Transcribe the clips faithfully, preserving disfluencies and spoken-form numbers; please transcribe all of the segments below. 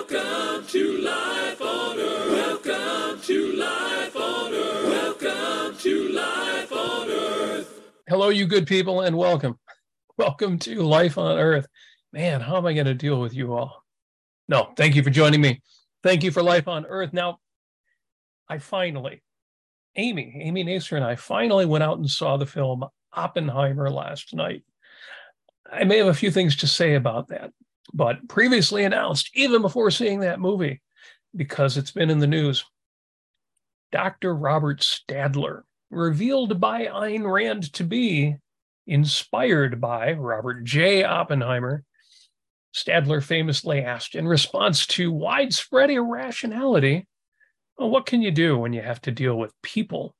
Welcome to Life on Earth. Welcome to Life on Earth. Welcome to Life on Earth. Hello, you good people, and welcome. Welcome to Life on Earth. Man, how am I going to deal with you all? No, thank you for joining me. Thank you for Life on Earth. Now, I finally, Amy, Amy Nasser and I finally went out and saw the film Oppenheimer last night. I may have a few things to say about that, but previously announced, even before seeing that movie, because it's been in the news, Doctor Robert Stadler, revealed by Ayn Rand to be inspired by Robert J. Oppenheimer. Stadler famously asked in response to widespread irrationality, well, what can you do when you have to deal with people?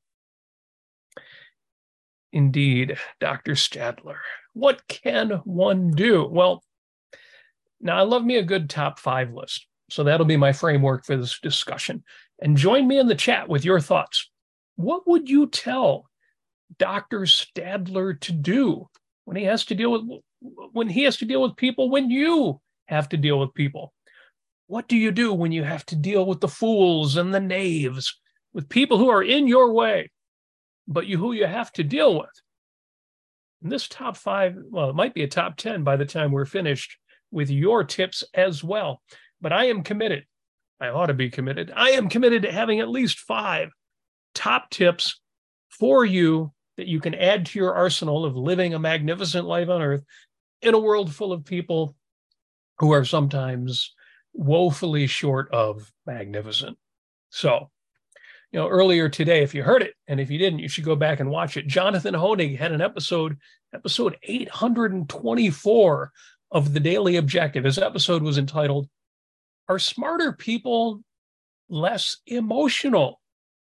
Indeed, Doctor Stadler, what can one do? Well, now I love me a good top five list, so that'll be my framework for this discussion. And join me in the chat with your thoughts. What would you tell Doctor Stadler to do when he has to deal with when he has to deal with people, when you have to deal with people? What do you do when you have to deal with the fools and the knaves, with people who are in your way, but you who you have to deal with? And this top five, well, it might be a top ten by the time we're finished with your tips as well. But I am committed. I ought to be committed. I am committed to having at least five top tips for you that you can add to your arsenal of living a magnificent life on Earth in a world full of people who are sometimes woefully short of magnificent. So, you know, earlier today, if you heard it, and if you didn't, you should go back and watch it. Jonathan Hoenig had an episode, episode eight hundred twenty-four of The Daily Objective. His episode was entitled, Are Smarter People Less Emotional?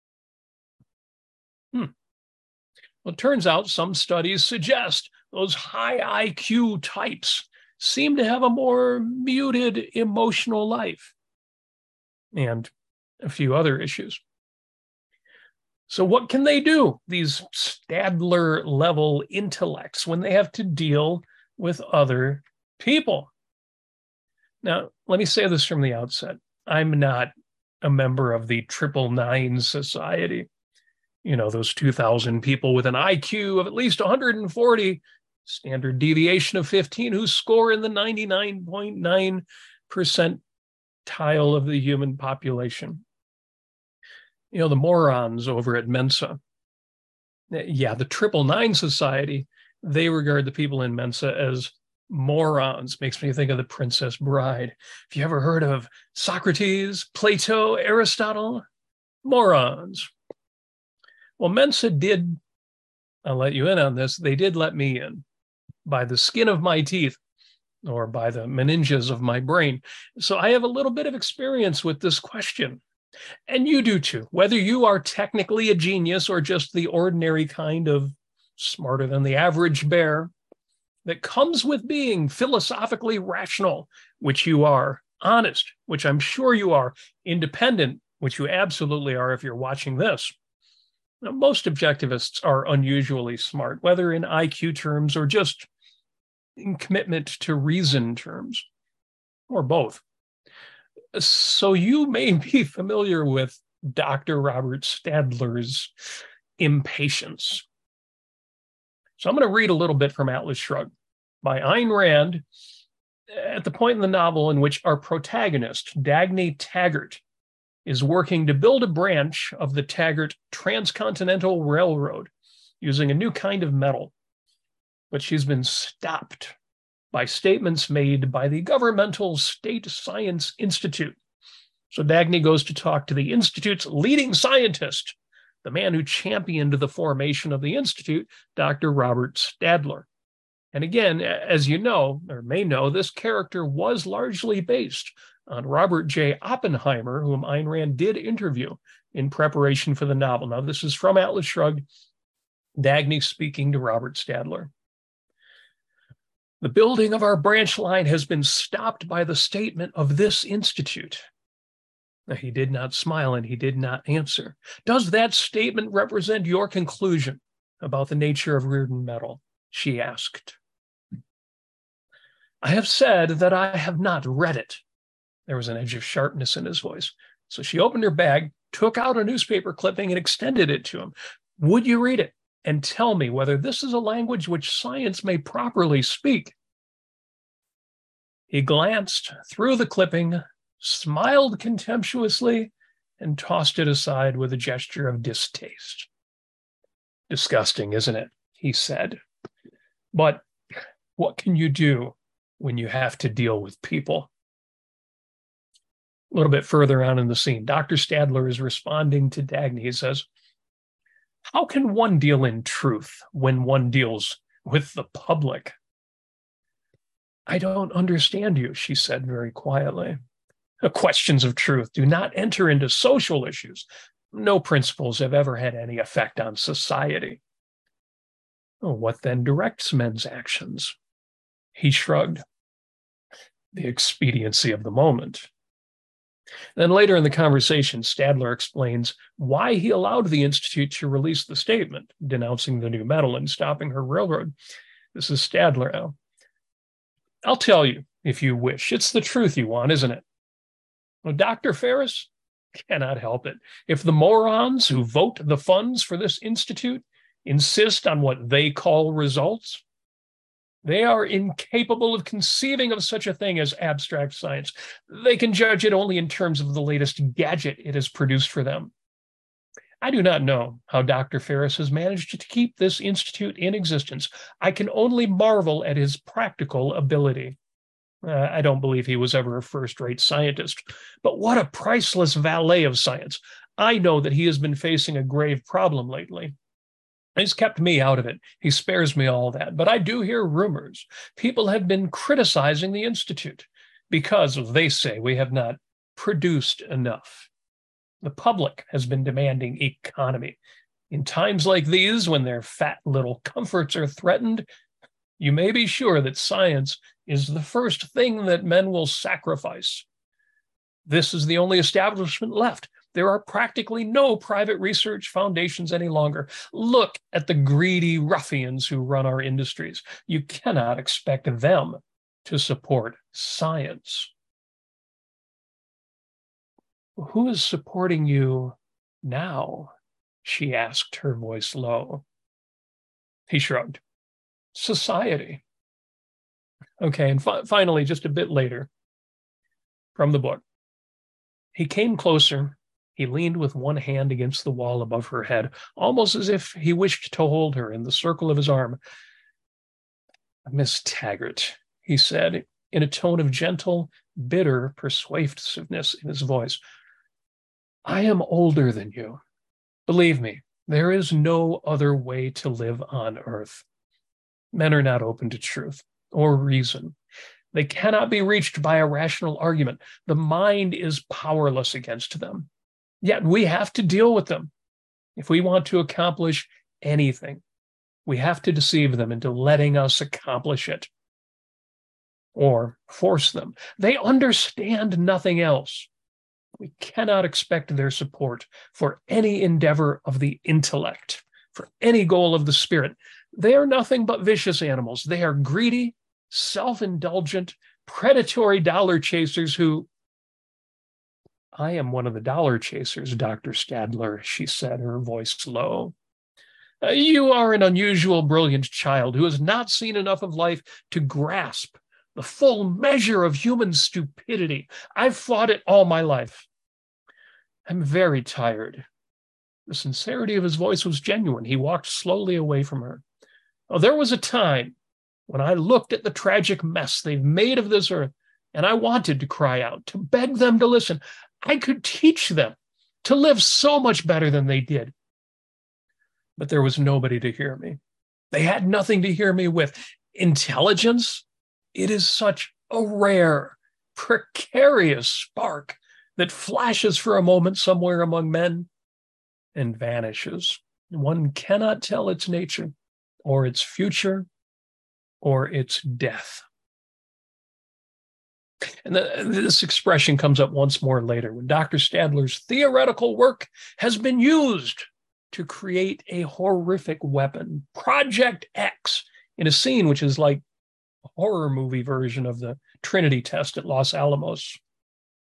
Hmm. Well, it turns out some studies suggest those high I Q types seem to have a more muted emotional life, and a few other issues. So what can they do, these Stadler-level intellects, when they have to deal with other people? Now, let me say this from the outset. I'm not a member of the Triple Nine Society. You know, those two thousand people with an I Q of at least one hundred forty, standard deviation of fifteen, who score in the ninety-nine point nine percentile of the human population. You know, the morons over at Mensa. Yeah, the Triple Nine Society, they regard the people in Mensa as morons. Makes me think of The Princess Bride. Have you ever heard of Socrates, Plato, Aristotle? Morons. Well, Mensa did, I'll let you in on this, they did let me in by the skin of my teeth or by the meninges of my brain. So I have a little bit of experience with this question. And you do too, whether you are technically a genius or just the ordinary kind of smarter than the average bear that comes with being philosophically rational, which you are, honest, which I'm sure you are, independent, which you absolutely are if you're watching this. Now, most objectivists are unusually smart, whether in I Q terms or just in commitment to reason terms, or both. So you may be familiar with Doctor Robert Stadler's impatience. So I'm going to read a little bit from Atlas Shrugged by Ayn Rand at the point in the novel in which our protagonist, Dagny Taggart, is working to build a branch of the Taggart Transcontinental Railroad using a new kind of metal. But she's been stopped by statements made by the governmental State Science Institute. So Dagny goes to talk to the Institute's leading scientist, the man who championed the formation of the Institute, Doctor Robert Stadler. And again, as you know, or may know, this character was largely based on Robert J. Oppenheimer, whom Ayn Rand did interview in preparation for the novel. Now, this is from Atlas Shrugged, Dagny speaking to Robert Stadler. The building of our branch line has been stopped by the statement of this institute. Now, he did not smile and he did not answer. Does that statement represent your conclusion about the nature of Rearden metal? She asked. I have said that I have not read it. There was an edge of sharpness in his voice. So she opened her bag, took out a newspaper clipping, and extended it to him. Would you read it and tell me whether this is a language which science may properly speak? He glanced through the clipping, smiled contemptuously, and tossed it aside with a gesture of distaste. Disgusting, isn't it? He said. But what can you do when you have to deal with people? A little bit further on in the scene, Doctor Stadler is responding to Dagny. He says, how can one deal in truth when one deals with the public? I don't understand you, she said very quietly. Questions of truth do not enter into social issues. No principles have ever had any effect on society. Oh, what then directs men's actions? He shrugged. The expediency of the moment. Then later in the conversation, Stadler explains why he allowed the Institute to release the statement denouncing the new metal and stopping her railroad. This is Stadler now. I'll tell you if you wish. It's the truth you want, isn't it? Well, Doctor Ferris cannot help it. If the morons who vote the funds for this institute insist on what they call results, they are incapable of conceiving of such a thing as abstract science. They can judge it only in terms of the latest gadget it has produced for them. I do not know how Doctor Ferris has managed to keep this institute in existence. I can only marvel at his practical ability. Uh, I don't believe he was ever a first-rate scientist, but what a priceless valet of science. I know that he has been facing a grave problem lately. He's kept me out of it. He spares me all that. But I do hear rumors. People have been criticizing the Institute because, they say, we have not produced enough. The public has been demanding economy. In times like these, when their fat little comforts are threatened, you may be sure that science is the first thing that men will sacrifice. This is the only establishment left. There are practically no private research foundations any longer. Look at the greedy ruffians who run our industries. You cannot expect them to support science. Who is supporting you now? She asked, her voice low. He shrugged. Society. Okay, and fi- finally, just a bit later, from the book, he came closer. He leaned with one hand against the wall above her head, almost as if he wished to hold her in the circle of his arm. Miss Taggart, he said, in a tone of gentle, bitter persuasiveness in his voice, I am older than you. Believe me, there is no other way to live on earth. Men are not open to truth or reason. They cannot be reached by a rational argument. The mind is powerless against them. Yet we have to deal with them. If we want to accomplish anything, we have to deceive them into letting us accomplish it or force them. They understand nothing else. We cannot expect their support for any endeavor of the intellect, for any goal of the spirit. They are nothing but vicious animals. They are greedy, self-indulgent, predatory dollar chasers who... I am one of the dollar chasers, Doctor Stadler, she said, her voice low. Uh, you are an unusual, brilliant child who has not seen enough of life to grasp the full measure of human stupidity. I've fought it all my life. I'm very tired. The sincerity of his voice was genuine. He walked slowly away from her. Oh, there was a time when I looked at the tragic mess they've made of this earth, and I wanted to cry out, to beg them to listen. I could teach them to live so much better than they did. But there was nobody to hear me. They had nothing to hear me with. Intelligence, it is such a rare, precarious spark that flashes for a moment somewhere among men and vanishes. One cannot tell its nature or its future or its death. And the, this expression comes up once more later when Doctor Stadler's theoretical work has been used to create a horrific weapon, Project X, in a scene which is like a horror movie version of the Trinity test at Los Alamos.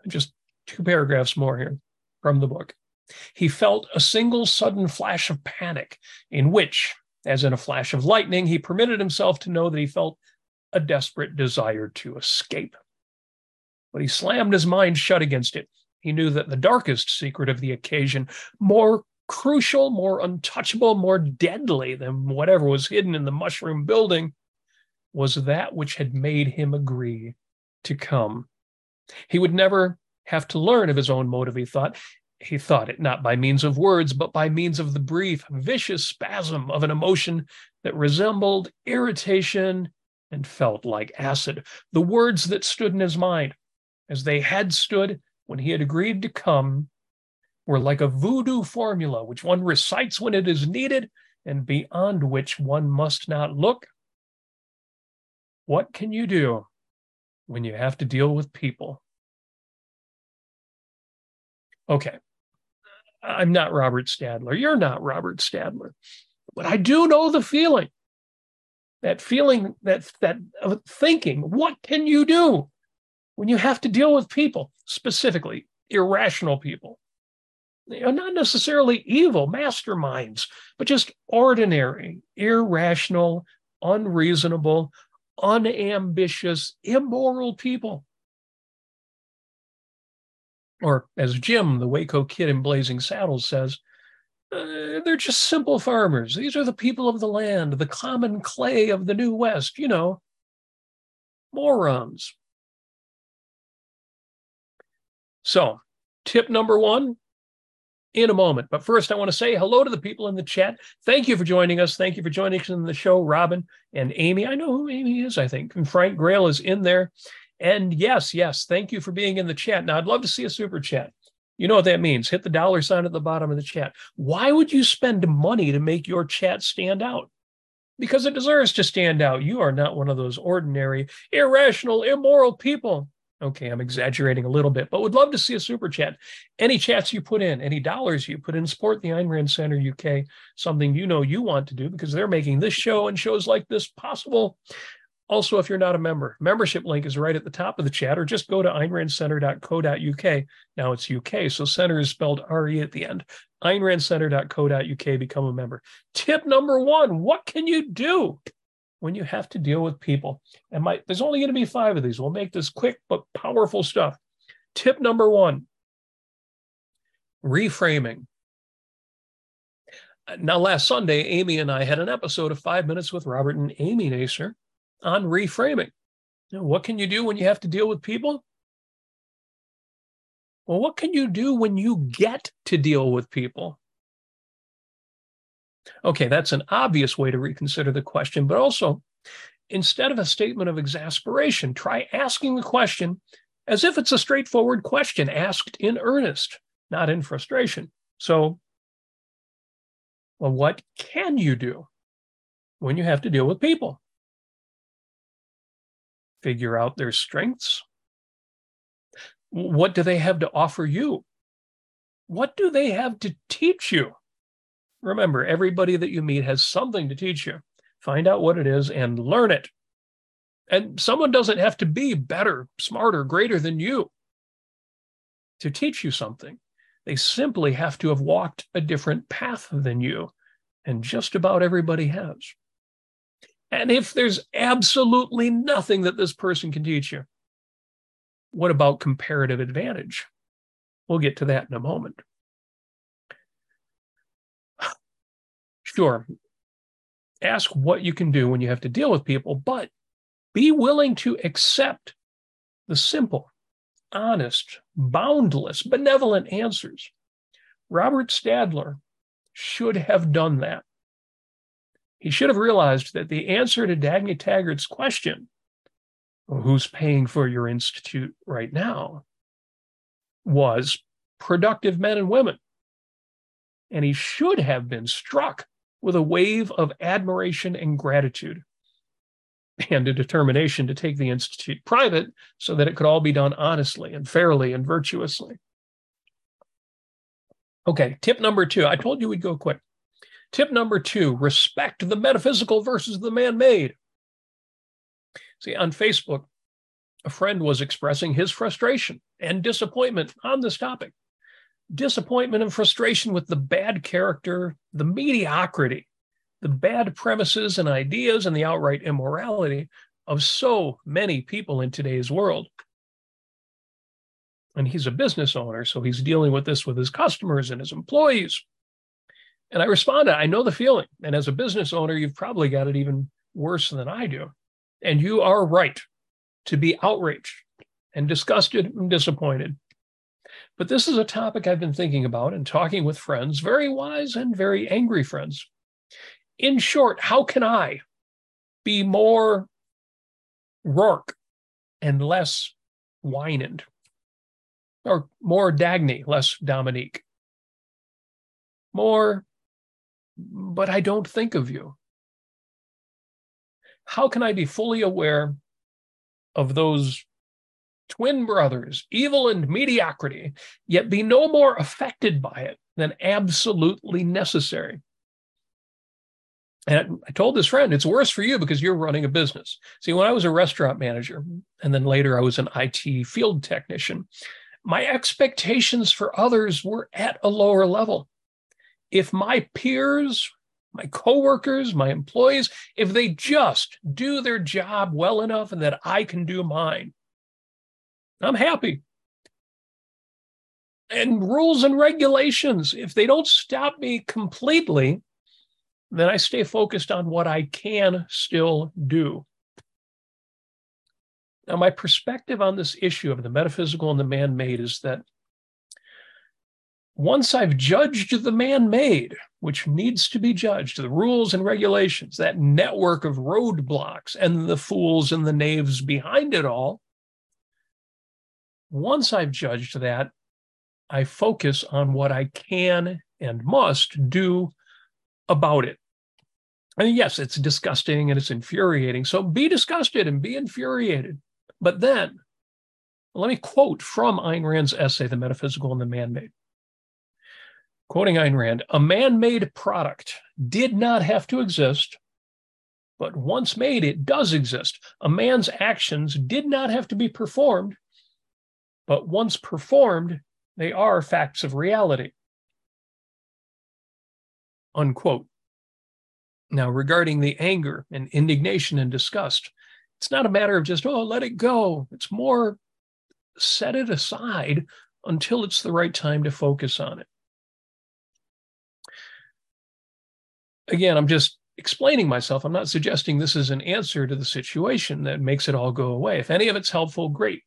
Just two paragraphs more here from the book. He felt a single sudden flash of panic in which, as in a flash of lightning, he permitted himself to know that he felt a desperate desire to escape. But he slammed his mind shut against it. He knew that the darkest secret of the occasion, more crucial, more untouchable, more deadly than whatever was hidden in the mushroom building, was that which had made him agree to come. He would never have to learn of his own motive, he thought. He thought it not by means of words, but by means of the brief, vicious spasm of an emotion that resembled irritation and felt like acid. The words that stood in his mind, as they had stood when he had agreed to come, were like a voodoo formula which one recites when it is needed and beyond which one must not look. What can you do when you have to deal with people? Okay, I'm not Robert Stadler. You're not Robert Stadler. But I do know the feeling. That feeling, that, that of thinking, what can you do when you have to deal with people, specifically irrational people? You know, not necessarily evil masterminds, but just ordinary, irrational, unreasonable, unambitious, immoral people. Or as Jim, the Waco kid in Blazing Saddles, says, uh, they're just simple farmers. These are the people of the land, the common clay of the New West, you know, morons. So, tip number one, in a moment. But first, I want to say hello to the people in the chat. Thank you for joining us. Thank you for joining us in the show, Robin and Amy. I know who Amy is, I think. And Frank Grail is in there. And yes, yes, thank you for being in the chat. Now, I'd love to see a super chat. You know what that means. Hit the dollar sign at the bottom of the chat. Why would you spend money to make your chat stand out? Because it deserves to stand out. You are not one of those ordinary, irrational, immoral people. Okay, I'm exaggerating a little bit, but would love to see a super chat. Any chats you put in, any dollars you put in, support the Ayn Rand Center U K, something you know you want to do because they're making this show and shows like this possible. Also, if you're not a member, membership link is right at the top of the chat, or just go to ayn rand center dot co dot U K. Now it's U K, so center is spelled R E at the end. ayn rand center dot co dot U K, become a member. Tip number one, what can you do when you have to deal with people? And my, there's only going to be five of these. We'll make this quick but powerful stuff. Tip number one, reframing. Now, last Sunday, Amy and I had an episode of Five Minutes with Robert and Amy Nasser on reframing. Now, what can you do when you have to deal with people? Well, what can you do when you get to deal with people? Okay, that's an obvious way to reconsider the question, but also, instead of a statement of exasperation, try asking the question as if it's a straightforward question asked in earnest, not in frustration. So, well, what can you do when you have to deal with people? Figure out their strengths. What do they have to offer you? What do they have to teach you? Remember, everybody that you meet has something to teach you. Find out what it is and learn it. And someone doesn't have to be better, smarter, greater than you to teach you something. They simply have to have walked a different path than you. And just about everybody has. And if there's absolutely nothing that this person can teach you, what about comparative advantage? We'll get to that in a moment. Sure, ask what you can do when you have to deal with people, but be willing to accept the simple, honest, boundless, benevolent answers. Robert Stadler should have done that. He should have realized that the answer to Dagny Taggart's question, well, who's paying for your institute right now, was productive men and women. And he should have been struck with a wave of admiration and gratitude and a determination to take the institute private so that it could all be done honestly and fairly and virtuously. Okay, tip number two. I told you we'd go quick. Tip number two, respect the metaphysical versus the man-made. See, on Facebook, a friend was expressing his frustration and disappointment on this topic. Disappointment and frustration with the bad character, the mediocrity, the bad premises and ideas, and the outright immorality of so many people in today's world. And he's a business owner, so he's dealing with this with his customers and his employees. And I responded, I know the feeling. And as a business owner, you've probably got it even worse than I do. And you are right to be outraged and disgusted and disappointed. But this is a topic I've been thinking about and talking with friends, very wise and very angry friends. In short, how can I be more Rourke and less Winand? Or more Dagny, less Dominique? More, but I don't think of you. How can I be fully aware of those twin brothers, evil and mediocrity, yet be no more affected by it than absolutely necessary? And I told this friend, it's worse for you because you're running a business. See, when I was a restaurant manager, and then later I was an I T field technician, my expectations for others were at a lower level. If my peers, my coworkers, my employees, if they just do their job well enough and that I can do mine, I'm happy. And rules and regulations, if they don't stop me completely, then I stay focused on what I can still do. Now, my perspective on this issue of the metaphysical and the man-made is that once I've judged the man-made, which needs to be judged, the rules and regulations, that network of roadblocks and the fools and the knaves behind it all, once I've judged that, I focus on what I can and must do about it. And yes, it's disgusting and it's infuriating. So be disgusted and be infuriated. But then, let me quote from Ayn Rand's essay, The Metaphysical and the Man-Made. Quoting Ayn Rand, a man-made product did not have to exist, but once made, it does exist. A man's actions did not have to be performed, but once performed, they are facts of reality. Unquote. Now, regarding the anger and indignation and disgust, it's not a matter of just, oh, let it go. It's more set it aside until it's the right time to focus on it. Again, I'm just explaining myself. I'm not suggesting this is an answer to the situation that makes it all go away. If any of it's helpful, great.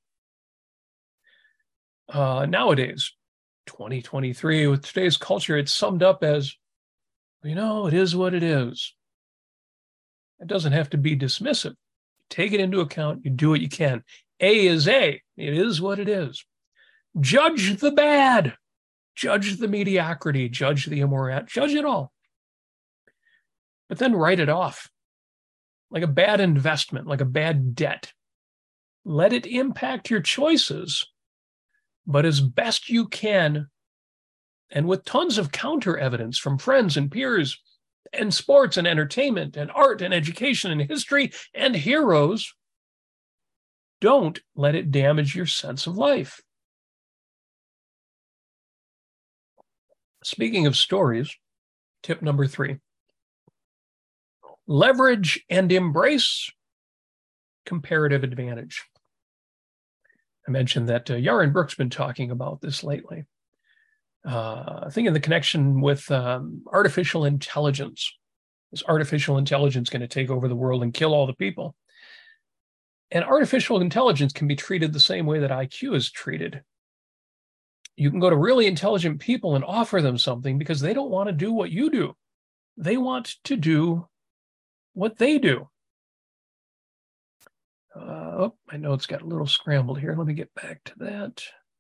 Uh, nowadays, twenty twenty-three, with today's culture, it's summed up as, you know, it is what it is. It doesn't have to be dismissive. Take it into account. You do what you can. A is A. It is what it is. Judge the bad. Judge the mediocrity. Judge the immorality. Judge it all. But then write it off like a bad investment, like a bad debt. Let it impact your choices, but as best you can, and with tons of counter evidence from friends and peers and sports and entertainment and art and education and history and heroes, don't let it damage your sense of life. Speaking of stories, tip number three. Leverage and embrace comparative advantage. I mentioned that uh, Yaron Brook's been talking about this lately. Uh, I think in the connection with um, artificial intelligence. Is artificial intelligence going to take over the world and kill all the people? And artificial intelligence can be treated the same way that I Q is treated. You can go to really intelligent people and offer them something because they don't want to do what you do. They want to do what they do. Uh, oh, my notes got a little scrambled here. Let me get back to that.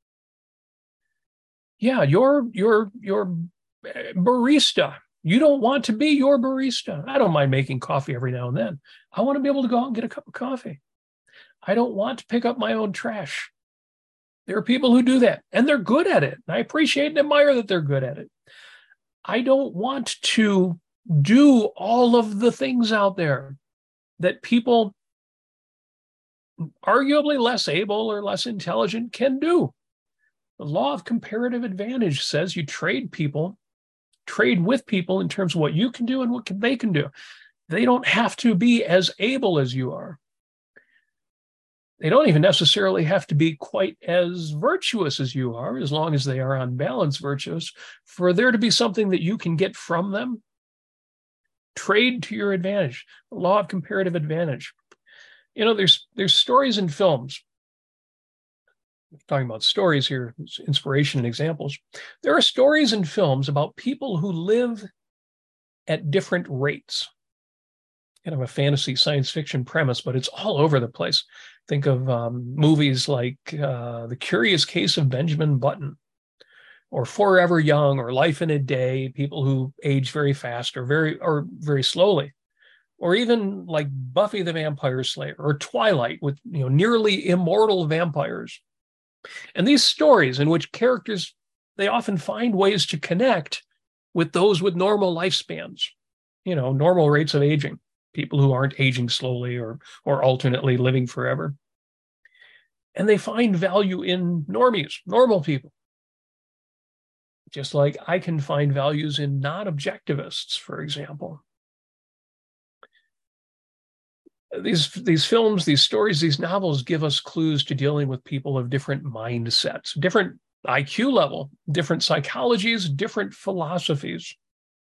Yeah, you're, you're, you're barista. You don't want to be your barista. I don't mind making coffee every now and then. I want to be able to go out and get a cup of coffee. I don't want to pick up my own trash. There are people who do that, and they're good at it. I appreciate and admire that they're good at it. I don't want to do all of the things out there that people arguably less able or less intelligent can do. The law of comparative advantage says you trade people, trade with people in terms of what you can do and what they can do. They don't have to be as able as you are. They don't even necessarily have to be quite as virtuous as you are, as long as they are on balance virtuous, for there to be something that you can get from them. Trade to your advantage, the law of comparative advantage. You know, there's there's stories in films. I'm talking about stories here, inspiration and examples. There are stories in films about people who live at different rates. Kind of a fantasy science fiction premise, but it's all over the place. Think of um, movies like uh, The Curious Case of Benjamin Button, or Forever Young, or Life in a Day, people who age very fast or very or very slowly, or even like Buffy the Vampire Slayer or Twilight with, you know, nearly immortal vampires. And these stories in which characters, they often find ways to connect with those with normal lifespans, you know, normal rates of aging. People who aren't aging slowly or or alternately living forever. And they find value in normies, normal people. Just like I can find values in non-objectivists, for example. These, these films, these stories, these novels give us clues to dealing with people of different mindsets, different I Q level, different psychologies, different philosophies.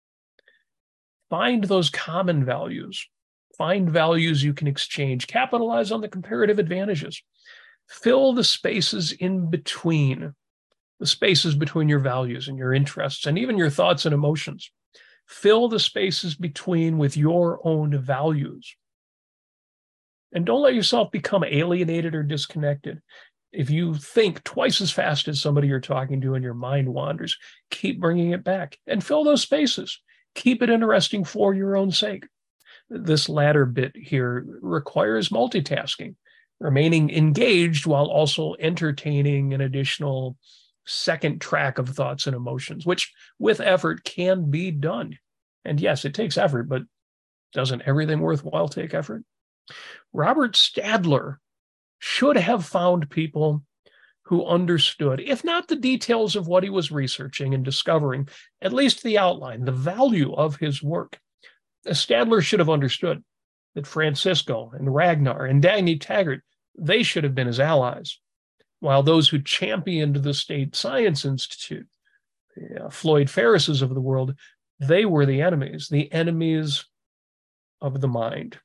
Find those common values. Find values you can exchange. Capitalize on the comparative advantages. Fill the spaces in between, the spaces between your values and your interests and even your thoughts and emotions. Fill the spaces between with your own values. And don't let yourself become alienated or disconnected. If you think twice as fast as somebody you're talking to and your mind wanders, keep bringing it back and fill those spaces. Keep it interesting for your own sake. This latter bit here requires multitasking, remaining engaged while also entertaining an additional second track of thoughts and emotions, which with effort can be done. And yes, it takes effort, but doesn't everything worthwhile take effort? Robert Stadler should have found people who understood, if not the details of what he was researching and discovering, at least the outline, the value of his work. Stadler should have understood that Francisco and Ragnar and Dagny Taggart, they should have been his allies, while those who championed the State Science Institute, the uh, Floyd Ferrises of the world, they were the enemies, the enemies of the mind.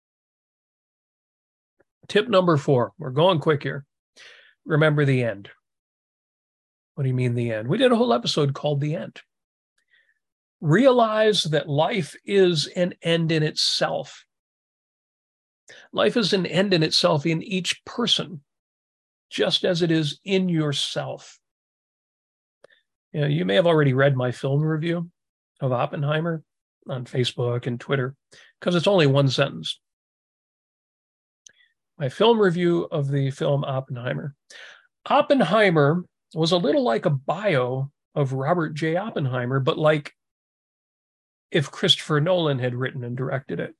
Tip number four, we're going quick here. Remember the end. What do you mean the end? We did a whole episode called The End. Realize that life is an end in itself. Life is an end in itself in each person, just as it is in yourself. You know, you may have already read my film review of Oppenheimer on Facebook and Twitter, because it's only one sentence. My film review of the film Oppenheimer. Oppenheimer was a little like a bio of Robert J. Oppenheimer, but like if Christopher Nolan had written and directed it.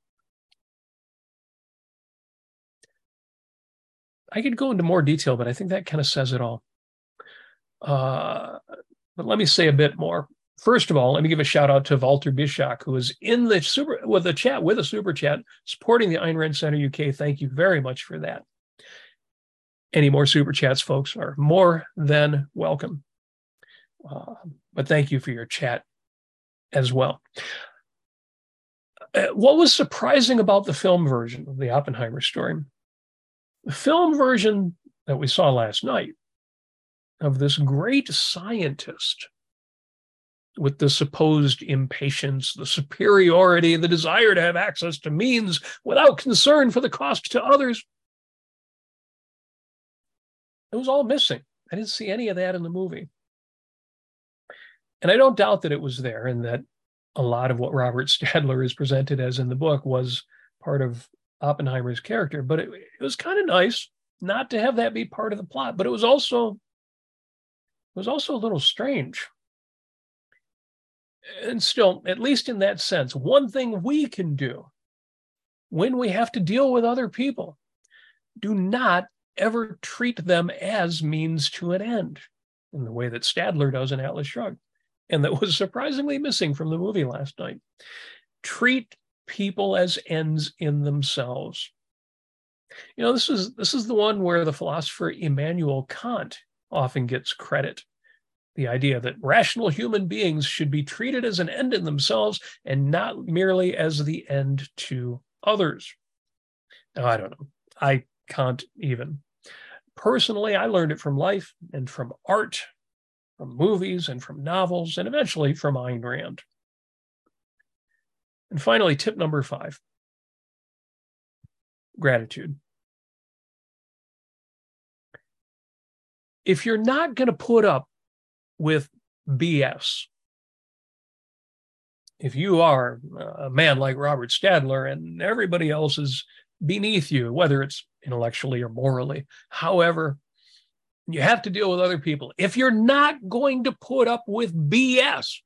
I could go into more detail, but I think that kind of says it all. Uh, but let me say a bit more. First of all, let me give a shout out to Walter Bishak, who is in the super with the chat with a super chat supporting the Ayn Rand Center U K. Thank you very much for that. Any more super chats, folks, are more than welcome. Uh, but thank you for your chat as well. Uh, what was surprising about the film version of the Oppenheimer story? The film version that we saw last night of this great scientist with the supposed impatience, the superiority, the desire to have access to means without concern for the cost to others. It was all missing. I didn't see any of that in the movie. And I don't doubt that it was there and that a lot of what Robert Stadler is presented as in the book was part of Oppenheimer's character, but it, it was kind of nice not to have that be part of the plot, but it was also, it was also a little strange. And still, at least in that sense, one thing we can do when we have to deal with other people, do not ever treat them as means to an end in the way that Stadler does in Atlas Shrugged, and that was surprisingly missing from the movie last night. Treat people as ends in themselves. You know, this is this is the one where the philosopher Immanuel Kant often gets credit. The idea that rational human beings should be treated as an end in themselves and not merely as the end to others. Now, I don't know. I can't even. Personally, I learned it from life and from art, from movies and from novels, and eventually from Ayn Rand. And finally, tip number five, gratitude. If you're not going to put up with B S, if you are a man like Robert Stadler and everybody else is beneath you, whether it's intellectually or morally, however, you have to deal with other people. If you're not going to put up with B S,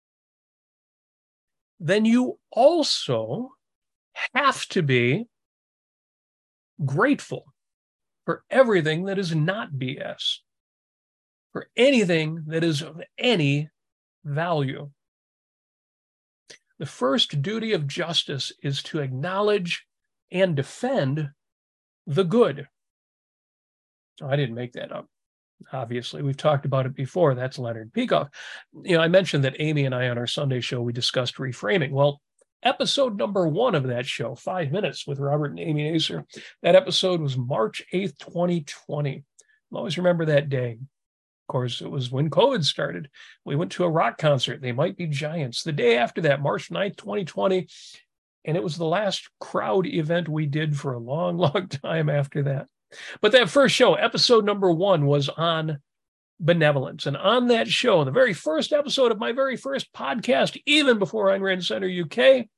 then you also have to be grateful for everything that is not B S, for anything that is of any value. The first duty of justice is to acknowledge and defend the good. Oh, I didn't make that up. Obviously, we've talked about it before. That's Leonard Peikoff. You know, I mentioned that Amy and I on our Sunday show, we discussed reframing. Well, episode number one of that show, Five Minutes with Robert and Amy Acer, that episode was March eighth, twenty twenty. I'll always remember that day. Of course, it was when COVID started. We went to a rock concert, They Might Be Giants. The day after that, March ninth, twenty twenty, and it was the last crowd event we did for a long, long time after that. But that first show, episode number one, was on benevolence. And on that show, the very first episode of my very first podcast, even before Ayn Rand Center U K,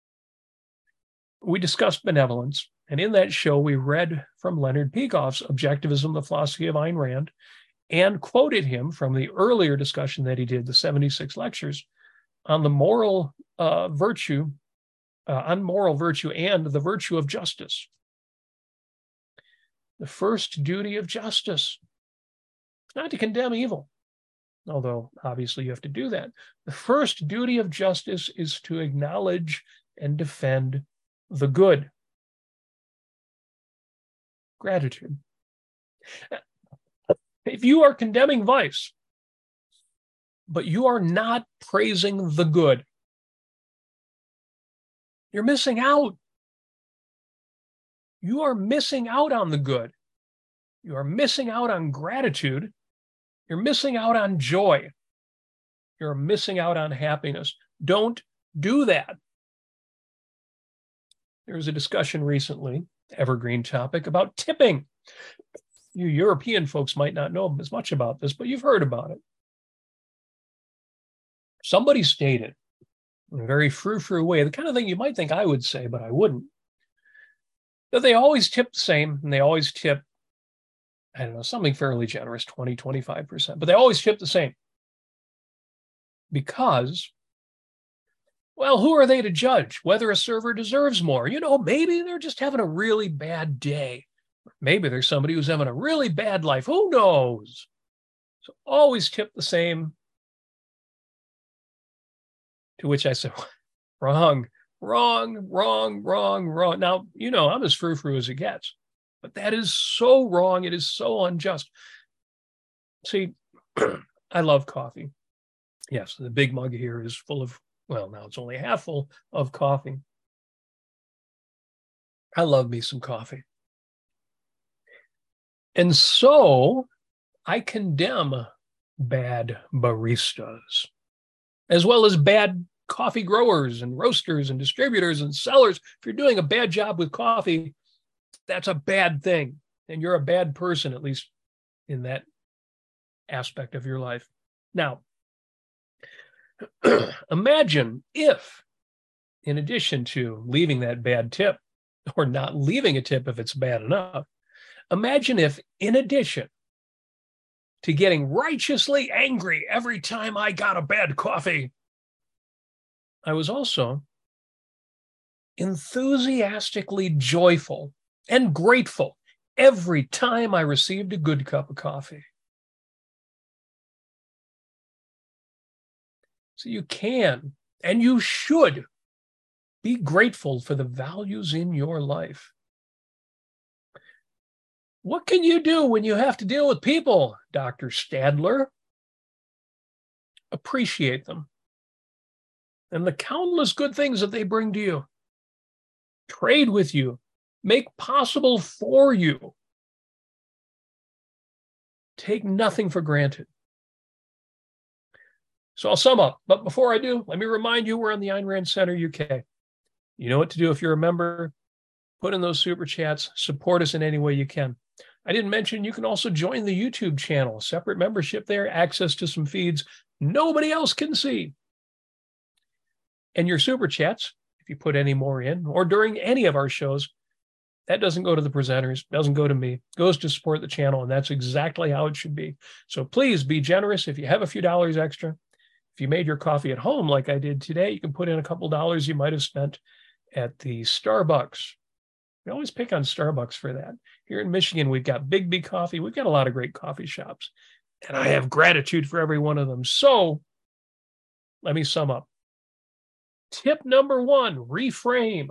we discussed benevolence. And in that show, we read from Leonard Peikoff's Objectivism, the Philosophy of Ayn Rand, and quoted him from the earlier discussion that he did, the seventy-six lectures, on the moral uh, virtue, uh, on moral virtue and the virtue of justice. The first duty of justice is not to condemn evil, although obviously you have to do that. The first duty of justice is to acknowledge and defend the good. Gratitude. If you are condemning vice, but you are not praising the good, you're missing out. You are missing out on the good. You are missing out on gratitude. You're missing out on joy. You're missing out on happiness. Don't do that. There was a discussion recently, evergreen topic, about tipping. You European folks might not know as much about this, but you've heard about it. Somebody stated in a very frou-frou way, the kind of thing you might think I would say, but I wouldn't, that they always tip the same, and they always tip, I don't know, something fairly generous, twenty, twenty-five percent, but they always tip the same. Because, well, who are they to judge whether a server deserves more? You know, maybe they're just having a really bad day. Maybe there's somebody who's having a really bad life. Who knows? So always tip the same. To which I said, wrong, wrong, wrong, wrong, wrong. Now, you know, I'm as frou-frou as it gets, but that is so wrong. It is so unjust. See, I love coffee. Yes, the big mug here is full of, well, now it's only half full of coffee. I love me some coffee. And so I condemn bad baristas, as well as bad coffee growers and roasters and distributors and sellers. If you're doing a bad job with coffee, that's a bad thing. And you're a bad person, at least in that aspect of your life. Now, imagine if, in addition to leaving that bad tip, or not leaving a tip if it's bad enough, imagine if, in addition to getting righteously angry every time I got a bad coffee, I was also enthusiastically joyful and grateful every time I received a good cup of coffee. So you can, and you should, be grateful for the values in your life. What can you do when you have to deal with people, Doctor Stadler? Appreciate them and the countless good things that they bring to you. Trade with you, make possible for you. Take nothing for granted. So I'll sum up, but before I do, let me remind you we're on the Ayn Rand Center U K. You know what to do if you're a member. Put in those super chats, support us in any way you can. I didn't mention you can also join the YouTube channel, separate membership there, access to some feeds nobody else can see. And your super chats, if you put any more in, or during any of our shows, that doesn't go to the presenters, doesn't go to me, goes to support the channel, and that's exactly how it should be. So please be generous. If you have a few dollars extra, if you made your coffee at home like I did today, you can put in a couple dollars you might have spent at the Starbucks. We always pick on Starbucks for that. Here in Michigan, we've got Big B Coffee. We've got a lot of great coffee shops, and I have gratitude for every one of them. So let me sum up. Tip number one, reframe.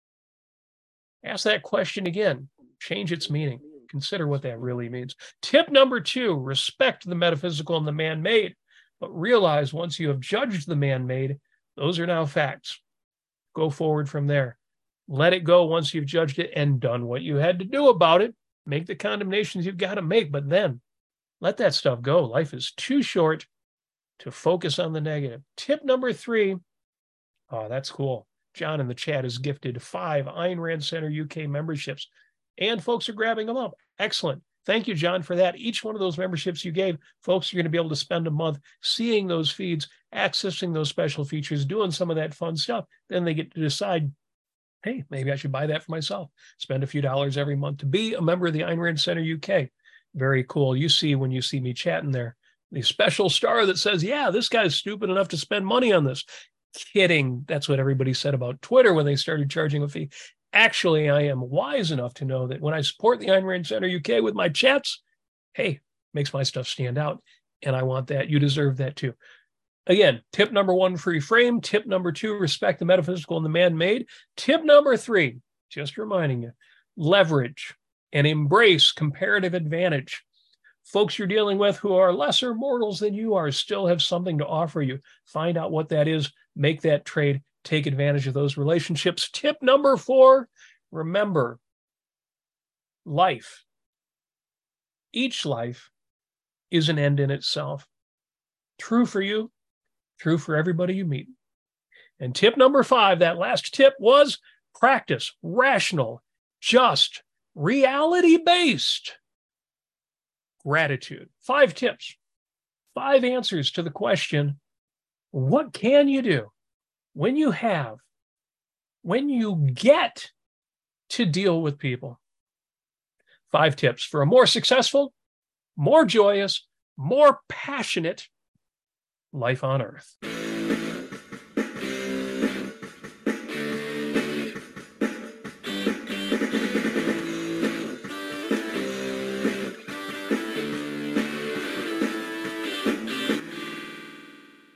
Ask that question again. Change its meaning. Consider what that really means. Tip number two, respect the metaphysical and the man-made, but realize once you have judged the man-made, those are now facts. Go forward from there. Let it go once you've judged it and done what you had to do about it. Make the condemnations you've got to make, but then let that stuff go. Life is too short to focus on the negative. Tip number three, oh, that's cool. John in the chat is gifted five Ayn Rand Center U K memberships, and folks are grabbing them up. Excellent. Thank you, John, for that. Each one of those memberships you gave, folks are going to be able to spend a month seeing those feeds, accessing those special features, doing some of that fun stuff. Then they get to decide, hey, maybe I should buy that for myself. Spend a few dollars every month to be a member of the Ayn Rand Center U K. Very cool. You see when you see me chatting there, the special star that says, yeah, this guy's stupid enough to spend money on this. Kidding. That's what everybody said about Twitter when they started charging a fee. Actually, I am wise enough to know that when I support the Ayn Rand Center U K with my chats, hey, makes my stuff stand out. And I want that. You deserve that too. Again, tip number one, free frame. Tip number two, respect the metaphysical and the man-made. Tip number three, just reminding you, leverage and embrace comparative advantage. Folks you're dealing with who are lesser mortals than you are still have something to offer you. Find out what that is. Make that trade. Take advantage of those relationships. Tip number four, remember, life, each life is an end in itself. True for you, true for everybody you meet. And tip number five, that last tip was practice rational, just, reality-based gratitude. Five tips, five answers to the question, what can you do when you have, when you get to deal with people? Five tips for a more successful, more joyous, more passionate life on earth.